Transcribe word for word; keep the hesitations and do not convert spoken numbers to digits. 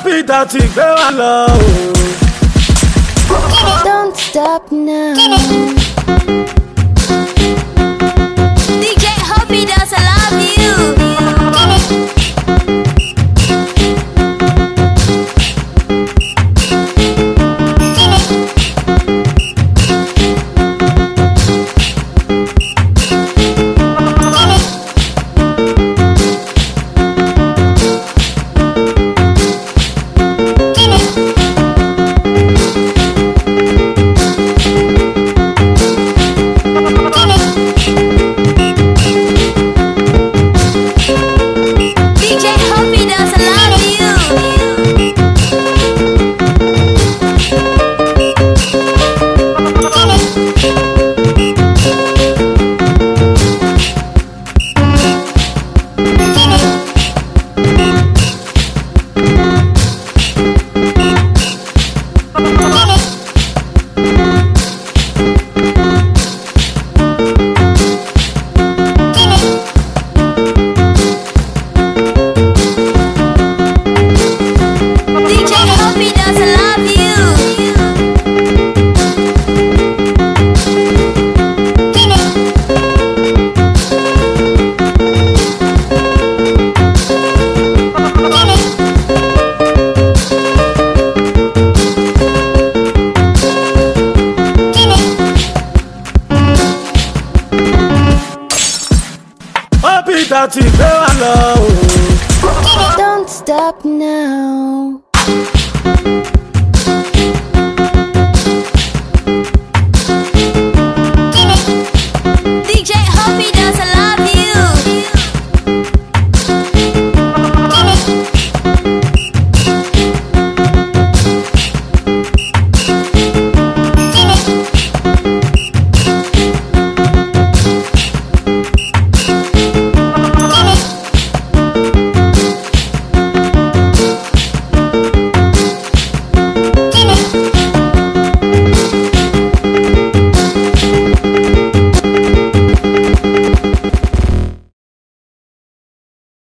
Peter ti gbé wa lọ o. Don't stop now. D J Hoppy does I love you. Peter ti gbé wa lọ o. Don't stop now.